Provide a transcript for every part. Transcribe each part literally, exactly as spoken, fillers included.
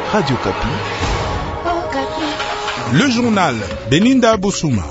Radio Kapi. Le journal Beninda Bossouma.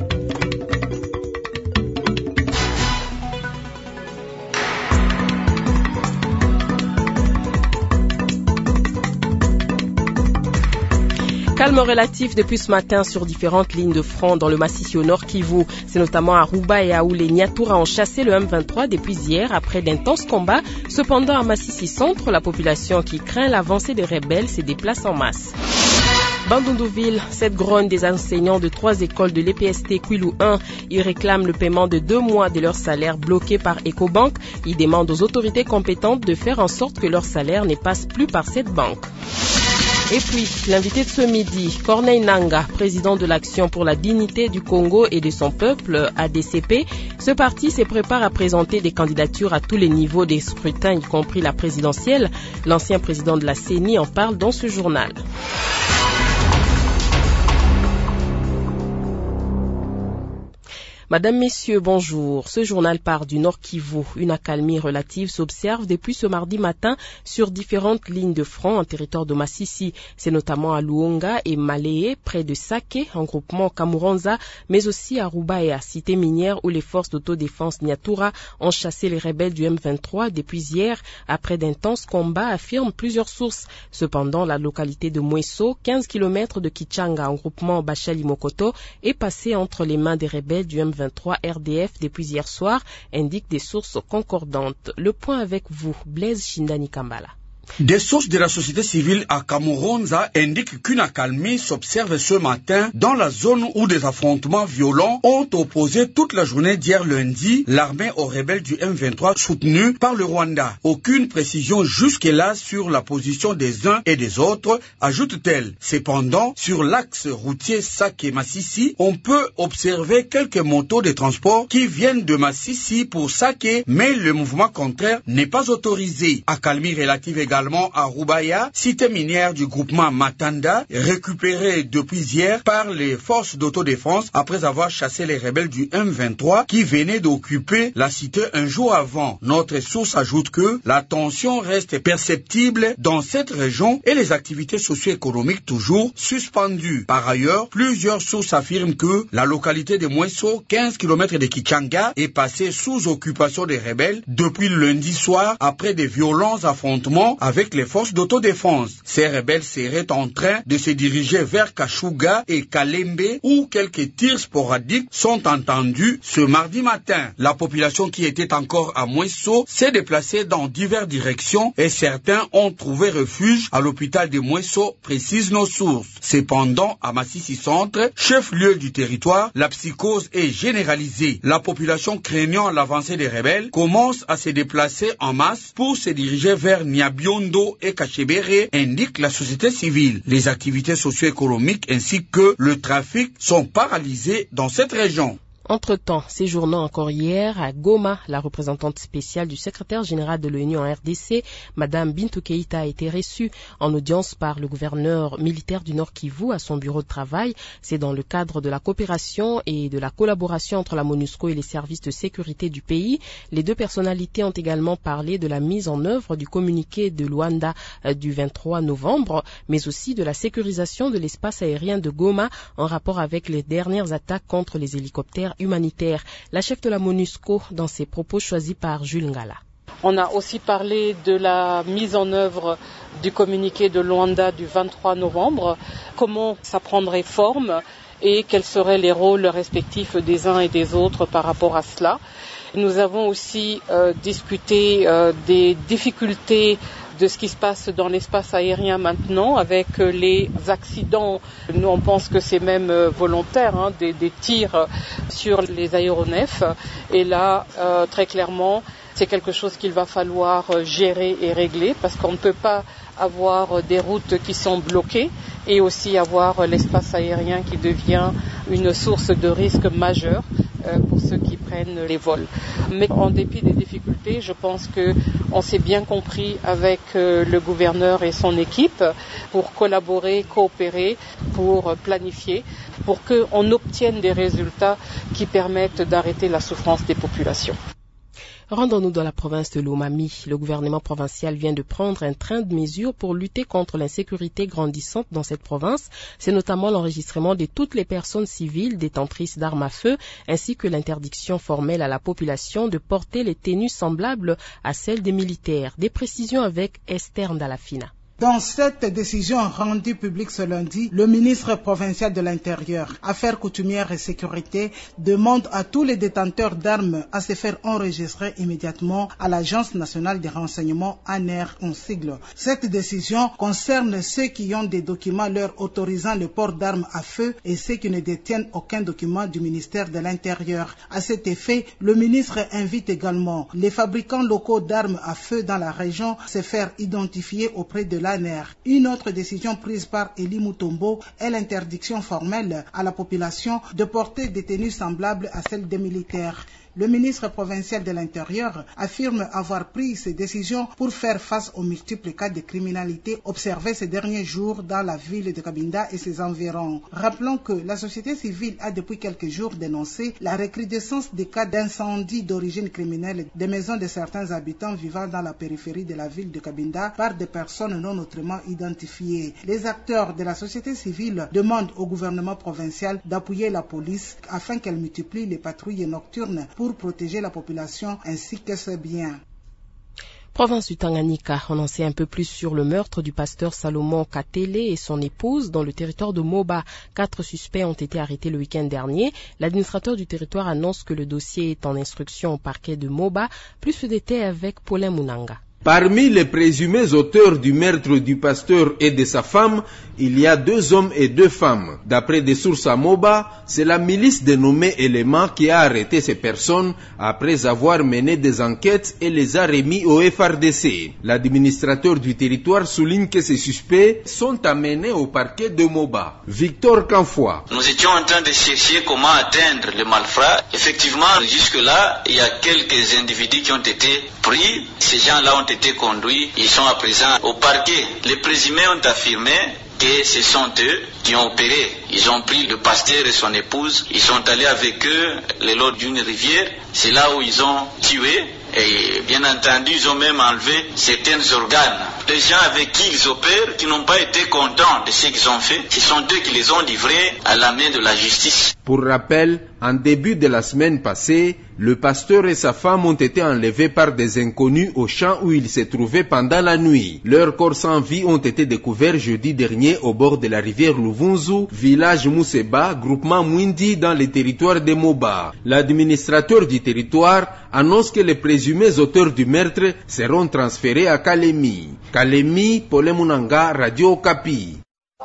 Calme relatif depuis ce matin sur différentes lignes de front dans le massif au nord Kivu. C'est notamment à Rouba et à où les Nyatura ont chassé le M vingt-trois depuis hier après d'intenses combats. Cependant, à Massissi Centre, la population qui craint l'avancée des rebelles se déplace en masse. Bandundouville, cette grogne des enseignants de trois écoles de l'E P S T Kwilu un. Ils réclament le paiement de deux mois de leur salaire bloqué par Ecobank. Ils demandent aux autorités compétentes de faire en sorte que leur salaire ne passe plus par cette banque. Et puis, l'invité de ce midi, Corneille Nangaa, président de l'Action pour la dignité du Congo et de son peuple, A D C P. Ce parti se prépare à présenter des candidatures à tous les niveaux des scrutins, y compris la présidentielle. L'ancien président de la C E N I en parle dans ce journal. Madame, Messieurs, bonjour. Ce journal part du Nord Kivu. Une accalmie relative s'observe depuis ce mardi matin sur différentes lignes de front en territoire de Massissi. C'est notamment à Luonga et Maléé, près de Sake, en groupement Kamuronza, mais aussi à Rouba et à Cité Minière où les forces d'autodéfense Nyatura ont chassé les rebelles du M vingt-trois depuis hier après d'intenses combats, affirment plusieurs sources. Cependant, la localité de Mweso, quinze kilomètres de Kichanga, en groupement Bachali-Mokoto, est passée entre les mains des rebelles du M vingt-trois R D F depuis hier soir, indiquent des sources concordantes. Le point avec vous, Blaise Shindani Kambala. Des sources de la société civile à Kamuronza indiquent qu'une accalmie s'observe ce matin dans la zone où des affrontements violents ont opposé toute la journée d'hier lundi l'armée aux rebelles du M vingt-trois soutenue par le Rwanda. Aucune précision jusque-là sur la position des uns et des autres, ajoute-t-elle. Cependant, sur l'axe routier Sake-Massissi, on peut observer quelques motos de transport qui viennent de Massissi pour Sake, mais le mouvement contraire n'est pas autorisé. Accalmie relative également à Roubaya, cité minière du groupement Matanda, récupérée depuis hier par les forces d'autodéfense après avoir chassé les rebelles du M vingt-trois qui venaient d'occuper la cité un jour avant. Notre source ajoute que la tension reste perceptible dans cette région et les activités socio-économiques toujours suspendues. Par ailleurs, plusieurs sources affirment que la localité de Mweso, quinze kilomètres de Kichanga, est passée sous occupation des rebelles depuis lundi soir après des violents affrontements avec les forces d'autodéfense. Ces rebelles seraient en train de se diriger vers Kashuga et Kalembe où quelques tirs sporadiques sont entendus ce mardi matin. La population qui était encore à Mweso s'est déplacée dans diverses directions et certains ont trouvé refuge à l'hôpital de Mweso, précisent nos sources. Cependant, à Massissi Centre, chef-lieu du territoire, la psychose est généralisée. La population craignant l'avancée des rebelles commence à se déplacer en masse pour se diriger vers Niabio et Kachebere, indique la société civile. Les activités socio-économiques ainsi que le trafic sont paralysés dans cette région. Entre-temps, séjournant encore hier à Goma, la représentante spéciale du secrétaire général de l'ONU en R D C, Madame Bintou Keïta, a été reçue en audience par le gouverneur militaire du Nord Kivu à son bureau de travail. C'est dans le cadre de la coopération et de la collaboration entre la MONUSCO et les services de sécurité du pays. Les deux personnalités ont également parlé de la mise en œuvre du communiqué de Luanda du vingt-trois novembre, mais aussi de la sécurisation de l'espace aérien de Goma en rapport avec les dernières attaques contre les hélicoptères humanitaire. La chef de la MONUSCO dans ses propos choisis par Jules Ngala. On a aussi parlé de la mise en œuvre du communiqué de Luanda du vingt-trois novembre, comment ça prendrait forme et quels seraient les rôles respectifs des uns et des autres par rapport à cela. Nous avons aussi euh, discuté euh, des difficultés de ce qui se passe dans l'espace aérien maintenant avec les accidents. Nous, on pense que c'est même volontaire, hein, des, des tirs sur les aéronefs. Et là, euh, très clairement, c'est quelque chose qu'il va falloir gérer et régler parce qu'on ne peut pas avoir des routes qui sont bloquées et aussi avoir l'espace aérien qui devient une source de risque majeur pour ceux qui prennent les vols. Mais en dépit des difficultés, je pense qu'on s'est bien compris avec le gouverneur et son équipe pour collaborer, coopérer, pour planifier, pour qu'on obtienne des résultats qui permettent d'arrêter la souffrance des populations. Rendons-nous dans la province de Lomami. Le gouvernement provincial vient de prendre un train de mesures pour lutter contre l'insécurité grandissante dans cette province. C'est notamment l'enregistrement de toutes les personnes civiles détentrices d'armes à feu, ainsi que l'interdiction formelle à la population de porter les tenues semblables à celles des militaires. Des précisions avec Esther Ndalafina. Dans cette décision rendue publique ce lundi, le ministre provincial de l'Intérieur, Affaires coutumières et sécurité, demande à tous les détenteurs d'armes à se faire enregistrer immédiatement à l'Agence nationale des renseignements A N R en sigle. Cette décision concerne ceux qui ont des documents leur autorisant le port d'armes à feu et ceux qui ne détiennent aucun document du ministère de l'Intérieur. À cet effet, le ministre invite également les fabricants locaux d'armes à feu dans la région à se faire identifier auprès de l'A N R. Une autre décision prise par Eli Mutombo est l'interdiction formelle à la population de porter des tenues semblables à celles des militaires. Le ministre provincial de l'Intérieur affirme avoir pris ces décisions pour faire face aux multiples cas de criminalité observés ces derniers jours dans la ville de Cabinda et ses environs. Rappelons que la société civile a depuis quelques jours dénoncé la recrudescence des cas d'incendie d'origine criminelle des maisons de certains habitants vivant dans la périphérie de la ville de Cabinda par des personnes non autrement identifiées. Les acteurs de la société civile demandent au gouvernement provincial d'appuyer la police afin qu'elle multiplie les patrouilles nocturnes pour pour protéger la population ainsi que ses biens. Province du Tanganyika, on en sait un peu plus sur le meurtre du pasteur Salomon Katele et son épouse dans le territoire de Moba. Quatre suspects ont été arrêtés le week-end dernier. L'administrateur du territoire annonce que le dossier est en instruction au parquet de Moba. Plus de détails avec Paulin Munanga. Parmi les présumés auteurs du meurtre du pasteur et de sa femme, il y a deux hommes et deux femmes. D'après des sources à Moba, c'est la milice dénommée Élément qui a arrêté ces personnes après avoir mené des enquêtes et les a remis au F R D C. L'administrateur du territoire souligne que ces suspects sont amenés au parquet de Moba. Victor Canfoy. Nous étions en train de chercher comment atteindre le malfrat. Effectivement, jusque-là, il y a quelques individus qui ont été pris. Ces gens-là ont été conduits, ils sont à présent au parquet. Les présumés ont affirmé que ce sont eux qui ont opéré. Ils ont pris le pasteur et son épouse, ils sont allés avec eux le long d'une rivière. C'est là où ils ont tué et bien entendu ils ont même enlevé certains organes. Les gens avec qui ils opèrent, qui n'ont pas été contents de ce qu'ils ont fait, ce sont eux qui les ont livrés à la main de la justice. Pour rappel, en début de la semaine passée, le pasteur et sa femme ont été enlevés par des inconnus au champ où ils se trouvaient pendant la nuit. Leurs corps sans vie ont été découverts jeudi dernier au bord de la rivière Luvunzu, village Mousseba, groupement Mwindi dans les territoires de Moba. L'administrateur du territoire annonce que les présumés auteurs du meurtre seront transférés à Kalemi. Kalemi, Paulin Munanga, Radio Okapi.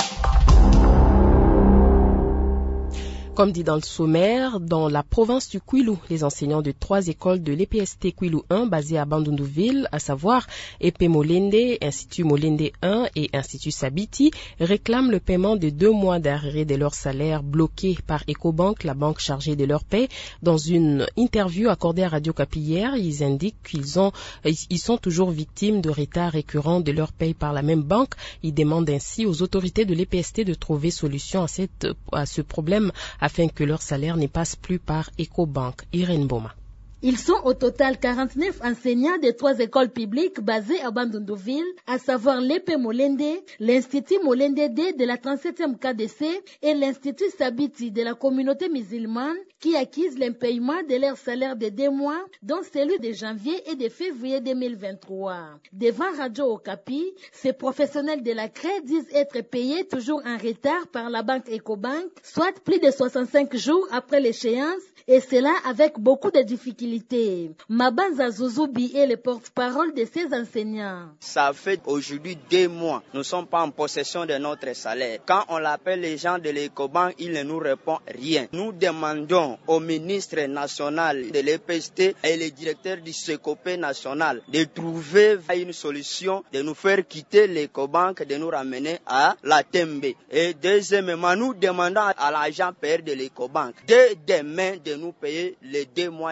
Comme dit dans le sommaire, dans la province du Kwilu, les enseignants de trois écoles de l'E P S T Kwilu un basées à Bandundu-Ville, à savoir E P Molende, Institut Molende un et Institut Sabiti, réclament le paiement de deux mois d'arrêt de leur salaire bloqués par Ecobank, la banque chargée de leur paie. Dans une interview accordée à Radio Okapi hier, ils indiquent qu'ils ont, ils sont toujours victimes de retards récurrents de leur paie par la même banque. Ils demandent ainsi aux autorités de l'E P S T de trouver solution à cette, à ce problème afin que leur salaire ne passe plus par Ecobank. Irène Boma. Ils sont au total quarante-neuf enseignants de trois écoles publiques basées à Bandundu-Ville, à savoir l'E P Molende, l'Institut Molende D de la trente-septième K D C et l'Institut Sabiti de la communauté musulmane qui acquisent l'impayement de leur salaire de deux mois, dont celui de janvier et de février deux mille vingt-trois. Devant Radio Okapi, ces professionnels de la C R E disent être payés toujours en retard par la banque Ecobank, soit plus de soixante-cinq jours après l'échéance, et cela avec beaucoup de difficultés. Mabanza Zuzoubi est le porte-parole de ces enseignants. Ça fait aujourd'hui deux mois, nous ne sommes pas en possession de notre salaire. Quand on l'appelle les gens de l'Ecobank, il ne nous répond rien. Nous demandons au ministre national de l'E P S T et le directeur du SECOPE national de trouver une solution, de nous faire quitter l'Ecobank, de nous ramener à la Tembe. Et deuxièmement, nous demandons à l'agent payeur de l'Ecobank dès demain de nous payer les deux mois de salaire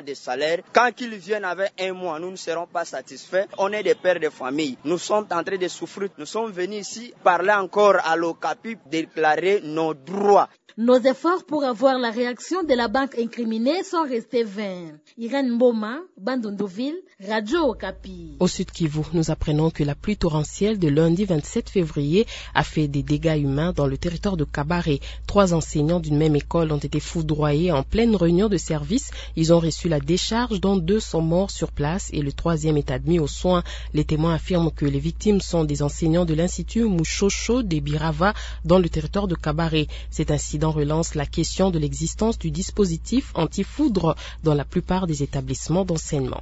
salaire. Quand qu'ils viennent avec un mois, nous ne serons pas satisfaits. On est des pères de famille. Nous sommes en train de souffrir. Nous sommes venus ici parler encore à l'Ocapi, déclarer nos droits. Nos efforts pour avoir la réaction de la banque incriminée sont restés vains. Irène Mboma, Bandunduville, Radio Okapi. Au Sud Kivu, nous apprenons que la pluie torrentielle de lundi vingt-sept février a fait des dégâts humains dans le territoire de Kabare. Trois enseignants d'une même école ont été foudroyés en pleine réunion de service. Ils ont reçu la décharge, dont deux sont morts sur place et le troisième est admis aux soins. Les témoins affirment que les victimes sont des enseignants de l'Institut Mouchocho des Birava dans le territoire de Kabare. Cet incident relance la question de l'existence du dispositif anti-foudre dans la plupart des établissements d'enseignement.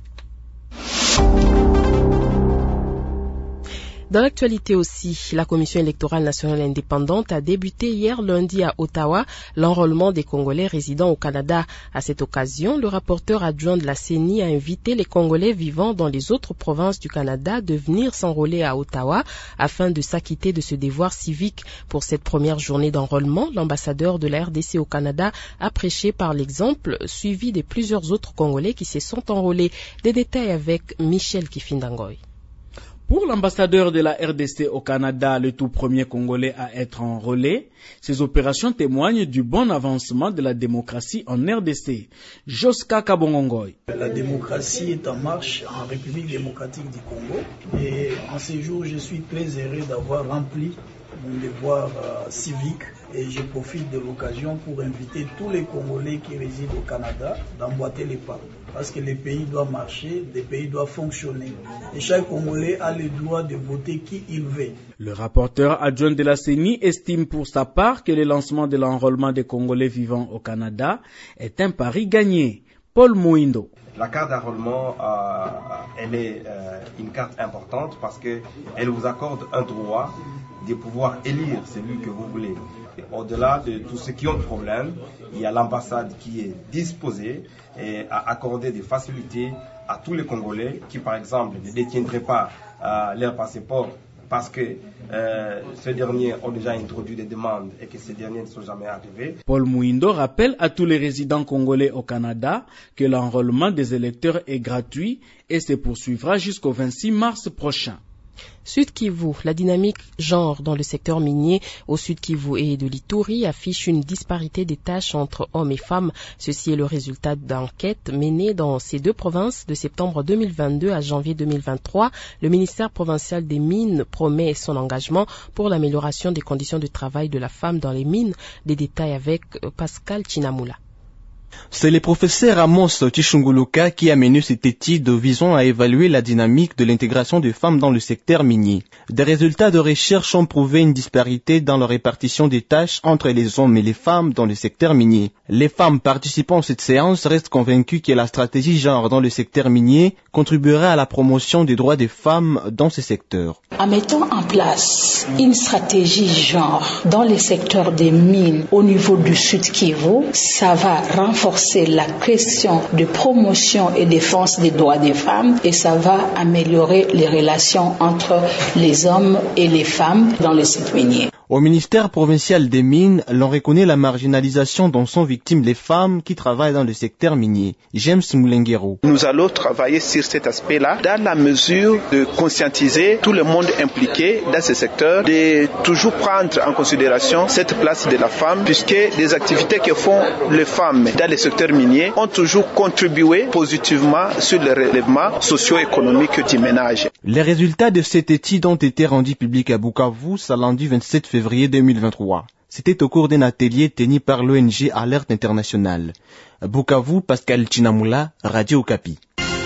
Dans l'actualité aussi, la Commission électorale nationale indépendante a débuté hier lundi à Ottawa l'enrôlement des Congolais résidant au Canada. À cette occasion, le rapporteur adjoint de la C E N I a invité les Congolais vivant dans les autres provinces du Canada de venir s'enrôler à Ottawa afin de s'acquitter de ce devoir civique. Pour cette première journée d'enrôlement, l'ambassadeur de la R D C au Canada a prêché par l'exemple, suivi de plusieurs autres Congolais qui se sont enrôlés. Des détails avec Michel Kifindangoy. Pour l'ambassadeur de la R D C au Canada, le tout premier Congolais à être enrôlé, ces opérations témoignent du bon avancement de la démocratie en R D C. Joska Kabongongoy. La démocratie est en marche en République démocratique du Congo et en ce jour, je suis très heureux d'avoir rempli mon devoir euh, civique et je profite de l'occasion pour inviter tous les Congolais qui résident au Canada d'emboîter les pas. Parce que les pays doivent marcher, les pays doivent fonctionner. Et chaque Congolais a le droit de voter qui il veut. Le rapporteur adjoint de la C E N I estime pour sa part que le lancement de l'enrôlement des Congolais vivant au Canada est un pari gagné. Paul Mouindo. La carte d'enrôlement, euh, elle est euh, une carte importante parce qu'elle vous accorde un droit de pouvoir élire celui que vous voulez. Au-delà de tous ceux qui ont des problèmes, il y a l'ambassade qui est disposée et à accorder des facilités à tous les Congolais qui, par exemple, ne détiendraient pas euh, leur passeport parce que euh, ces derniers ont déjà introduit des demandes et que ces derniers ne sont jamais arrivés. Paul Mouindo rappelle à tous les résidents congolais au Canada que l'enrôlement des électeurs est gratuit et se poursuivra jusqu'au vingt-six mars prochain. Sud Kivu, la dynamique genre dans le secteur minier au Sud Kivu et de l'Ituri affiche une disparité des tâches entre hommes et femmes. Ceci est le résultat d'enquêtes menées dans ces deux provinces de septembre deux mille vingt-deux à janvier deux mille vingt-trois. Le ministère provincial des mines promet son engagement pour l'amélioration des conditions de travail de la femme dans les mines. Des détails avec Pascal Chinamula. C'est le professeur Amos Tishunguluka qui a mené cette étude visant à évaluer la dynamique de l'intégration des femmes dans le secteur minier. Des résultats de recherche ont prouvé une disparité dans la répartition des tâches entre les hommes et les femmes dans le secteur minier. Les femmes participant à cette séance restent convaincues que la stratégie genre dans le secteur minier contribuera à la promotion des droits des femmes dans ce secteur. En mettant en place une stratégie genre dans le secteur des mines au niveau du Sud Kivu, ça va renforcer renforcer la question de promotion et défense des droits des femmes et ça va améliorer les relations entre les hommes et les femmes dans le site minier. Au ministère provincial des mines, l'on reconnaît la marginalisation dont sont victimes les femmes qui travaillent dans le secteur minier. James Moulenguero. Nous allons travailler sur cet aspect-là dans la mesure de conscientiser tout le monde impliqué dans ce secteur, de toujours prendre en considération cette place de la femme puisque les activités que font les femmes dans le secteur minier ont toujours contribué positivement sur le relèvement socio-économique du ménage. Les résultats de cette étude ont été rendus publics à Bukavu ce lundi vingt-sept février deux mille vingt-trois. C'était au cours d'un atelier tenu par l'O N G Alerte Internationale. Bukavu, Pascal Chinamula, Radio Okapi.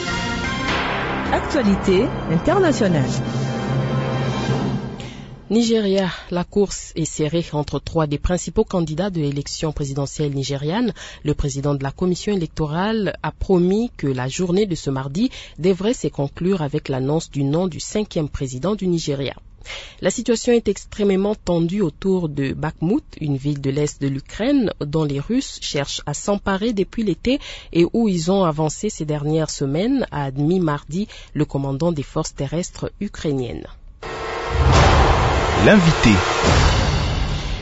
Actualité internationale. Nigeria, la course est serrée entre trois des principaux candidats de l'élection présidentielle nigériane. Le président de la commission électorale a promis que la journée de ce mardi devrait se conclure avec l'annonce du nom du cinquième président du Nigeria. La situation est extrêmement tendue autour de Bakhmout, une ville de l'est de l'Ukraine dont les Russes cherchent à s'emparer depuis l'été et où ils ont avancé ces dernières semaines, a admis mardi le commandant des forces terrestres ukrainiennes. L'invité.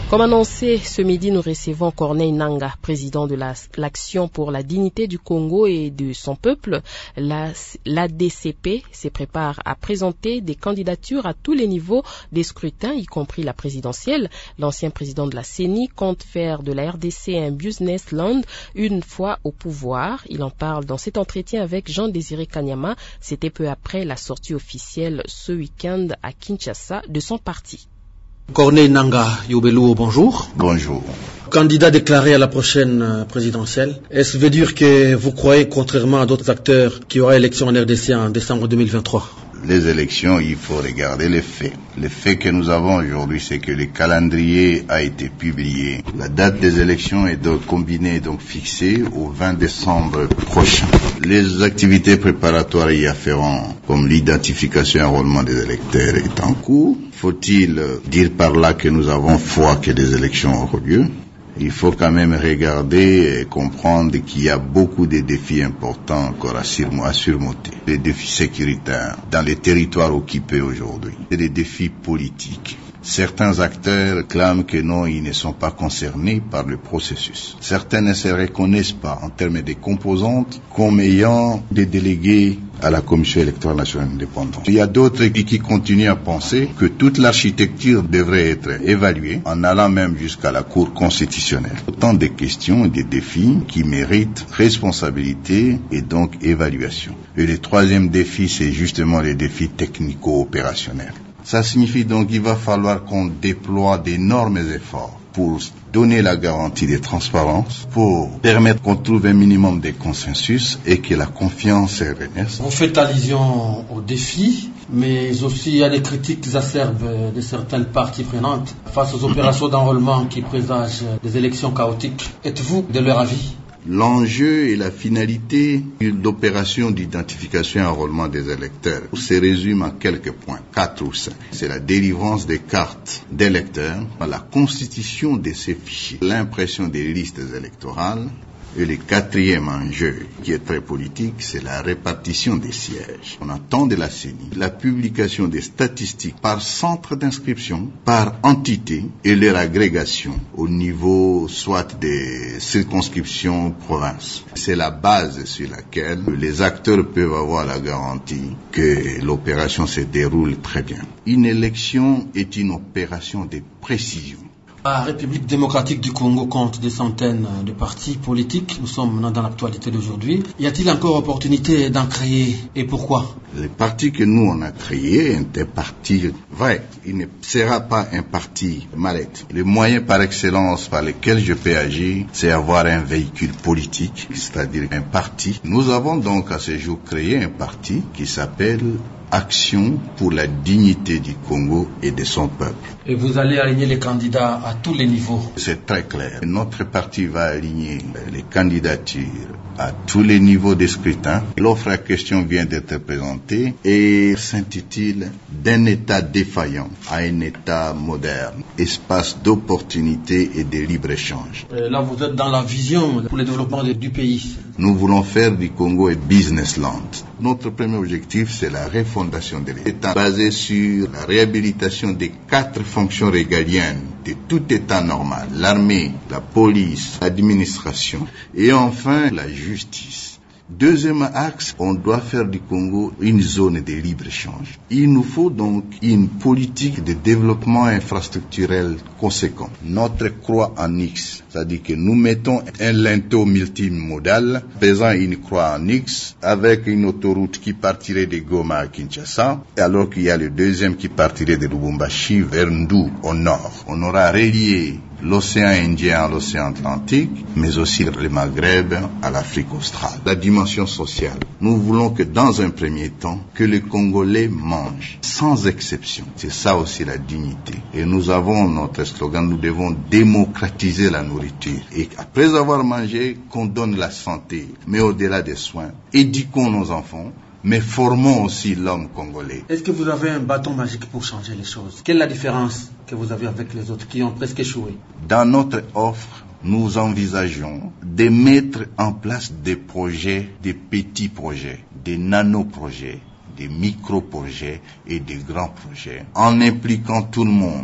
Comme annoncé, ce midi, nous recevons Corneille Nangaa, président de la, l'Action pour la dignité du Congo et de son peuple. La, l'A D C P se prépare à présenter des candidatures à tous les niveaux des scrutins, y compris la présidentielle. L'ancien président de la C E N I compte faire de la R D C un business land une fois au pouvoir. Il en parle dans cet entretien avec Jean-Désiré Kanyama. C'était peu après la sortie officielle ce week-end à Kinshasa de son parti. Corneille Nangaa Yobelu, bonjour. Bonjour. Candidat déclaré à la prochaine présidentielle, est-ce veut dire que vous croyez, contrairement à d'autres acteurs, qu'il y aura élection en R D C en décembre deux mille vingt-trois? Les élections, il faut regarder les faits. Les faits que nous avons aujourd'hui, c'est que le calendrier a été publié. La date des élections est donc combinée, donc fixée au vingt décembre prochain. Les activités préparatoires y afférentes, comme l'identification et enrôlement des électeurs, est en cours. Faut-il dire par là que nous avons foi que des élections auront lieu? Il faut quand même regarder et comprendre qu'il y a beaucoup de défis importants encore à surmonter. Les défis sécuritaires dans les territoires occupés aujourd'hui. Et des défis politiques. Certains acteurs clament que non, ils ne sont pas concernés par le processus. Certains ne se reconnaissent pas en termes de composantes comme ayant des délégués à la Commission électorale nationale indépendante. Il y a d'autres qui continuent à penser que toute l'architecture devrait être évaluée en allant même jusqu'à la Cour constitutionnelle. Autant de questions et de défis qui méritent responsabilité et donc évaluation. Et le troisième défi, c'est justement les défis technico-opérationnels. Ça signifie donc qu'il va falloir qu'on déploie d'énormes efforts pour donner la garantie de transparence, pour permettre qu'on trouve un minimum de consensus et que la confiance renaisse. Vous faites allusion aux défis, mais aussi il y a des critiques acerbes de certaines parties prenantes face aux opérations d'enrôlement qui présagent des élections chaotiques. Êtes-vous de leur avis? L'enjeu et la finalité de l'opération d'identification et enrôlement des électeurs se résume en quelques points, quatre ou cinq. C'est la délivrance des cartes d'électeurs, la constitution de ces fichiers, l'impression des listes électorales, et le quatrième enjeu, qui est très politique, c'est la répartition des sièges. On attend de la C E N I la publication des statistiques par centre d'inscription, par entité, et leur agrégation au niveau soit des circonscriptions provinces. C'est la base sur laquelle les acteurs peuvent avoir la garantie que l'opération se déroule très bien. Une élection est une opération de précision. La République démocratique du Congo compte des centaines de partis politiques. Nous sommes maintenant dans l'actualité d'aujourd'hui. Y a-t-il encore opportunité d'en créer et pourquoi? Les partis que nous on a créés est un parti vrai. Il ne sera pas un parti mallette. Le moyen par excellence par lequel je peux agir, c'est avoir un véhicule politique, c'est-à-dire un parti. Nous avons donc à ce jour créé un parti qui s'appelle Action pour la dignité du Congo et de son peuple. Et vous allez aligner les candidats à tous les niveaux? C'est très clair. Notre parti va aligner les candidatures à tous les niveaux des scrutins. L'offre à question vient d'être présentée et s'intitule « D'un État défaillant à un État moderne, espace d'opportunité et de libre-échange ». Là, vous êtes dans la vision pour le développement du pays. Nous voulons faire du Congo un business land. Notre premier objectif, c'est la refondation de l'État, basé sur la réhabilitation des quatre fonctions régaliennes de tout État normal, l'armée, la police, l'administration et enfin la justice. Deuxième axe, on doit faire du Congo une zone de libre-échange. Il nous faut donc une politique de développement infrastructurel conséquent. Notre croix en X, c'est-à-dire que nous mettons un linteau multimodal faisant une croix en X avec une autoroute qui partirait de Goma à Kinshasa, alors qu'il y a le deuxième qui partirait de Lubumbashi vers Ndou au nord. On aura relié l'océan Indien à l'océan Atlantique, mais aussi le Maghreb à l'Afrique australe. La dimension sociale. Nous voulons que dans un premier temps, que les Congolais mangent, sans exception. C'est ça aussi la dignité. Et nous avons notre slogan, nous devons démocratiser la nourriture. Et après avoir mangé, qu'on donne la santé. Mais au-delà des soins, éduquons nos enfants, mais formons aussi l'homme congolais. Est-ce que vous avez un bâton magique pour changer les choses? Quelle est la différence que vous avez avec les autres qui ont presque échoué? Dans notre offre, nous envisageons de mettre en place des projets, des petits projets, des nano-projets, des micro-projets et des grands projets, en impliquant tout le monde,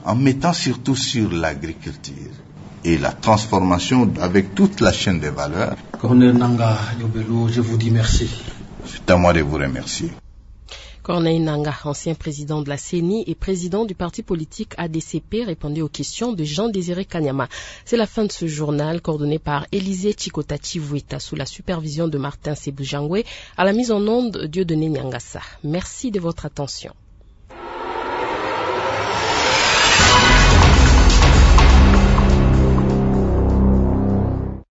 en mettant surtout sur l'agriculture et la transformation avec toute la chaîne des valeurs. Corneille Nangaa Yobelo, je vous dis merci. C'est à moi de vous remercier. Corneille Nangaa, ancien président de la C E N I et président du parti politique A D C P, répondait aux questions de Jean-Désiré Kanyama. C'est la fin de ce journal, coordonné par Élisée Chikotati Vueta, sous la supervision de Martin Sebujangwe, à la mise en onde Dieudonné Nyangassa. Merci de votre attention.